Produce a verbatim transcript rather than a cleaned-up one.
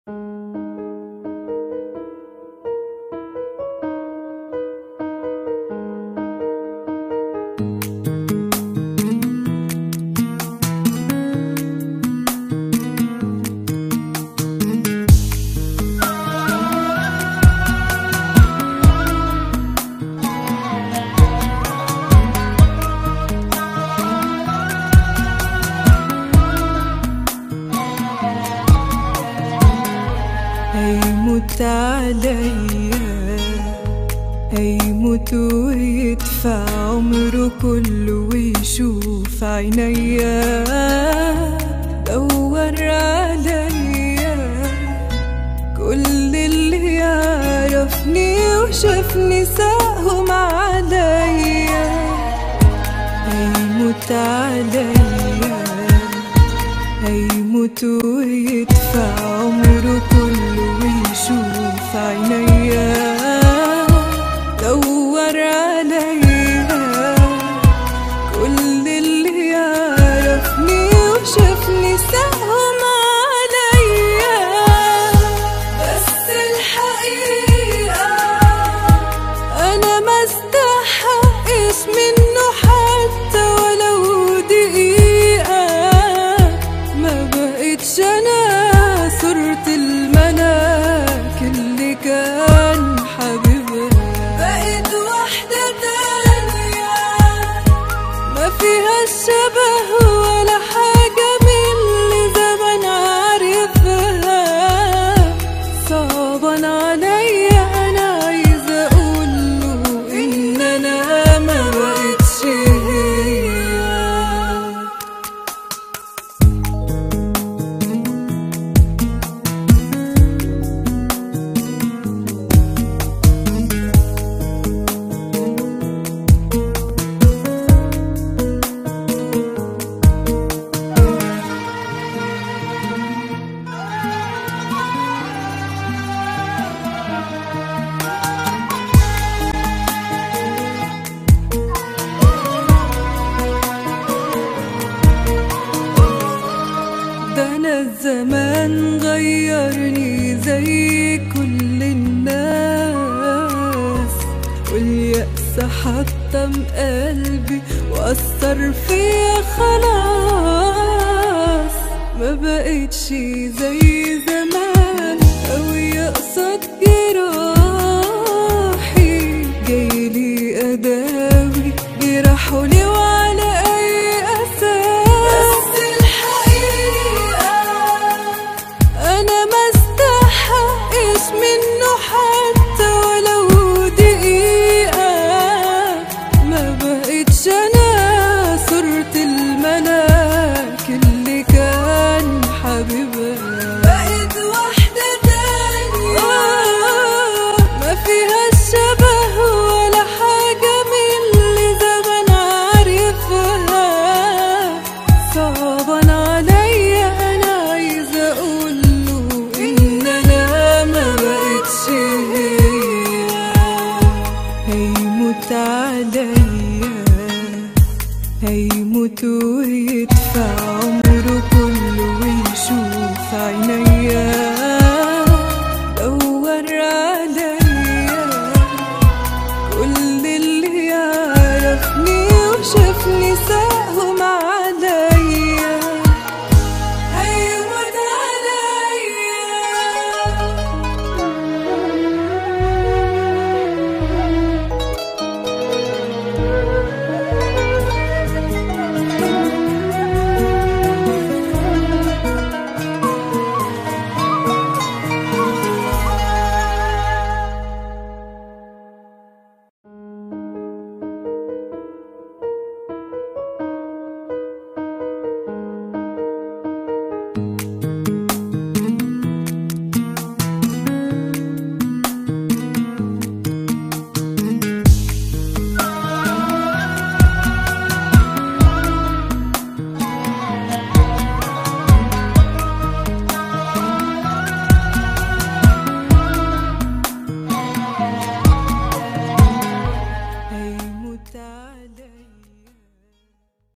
هيموت عليا، هيموت ويدفع عمره كله ويشوف عينيا، دور عليا كل اللي يعرفني وشافني ساهم عليا. هيموت عليا، هيموت ويدفع عمره كله ويشوف عينيا، دور عليا كل اللي يعرفني وشافني ساهم عليا. بس الحقيقة أنا ما استحقش منه حتى ولو دقيقة. ما بقتش أنا صورة الملاك اللي كان حبيبها، بقيت واحدة تانية ما فيها الشبه ولا حاجة من اللي زمان عارفها. صعبان عليا أنا عايزة أقوله إن أنا ما بقتش هي. ده أنا الزمان غيرني زي كل الناس، واليأس حطم قلبي وأثر فيا خلاص. ما بقتش زي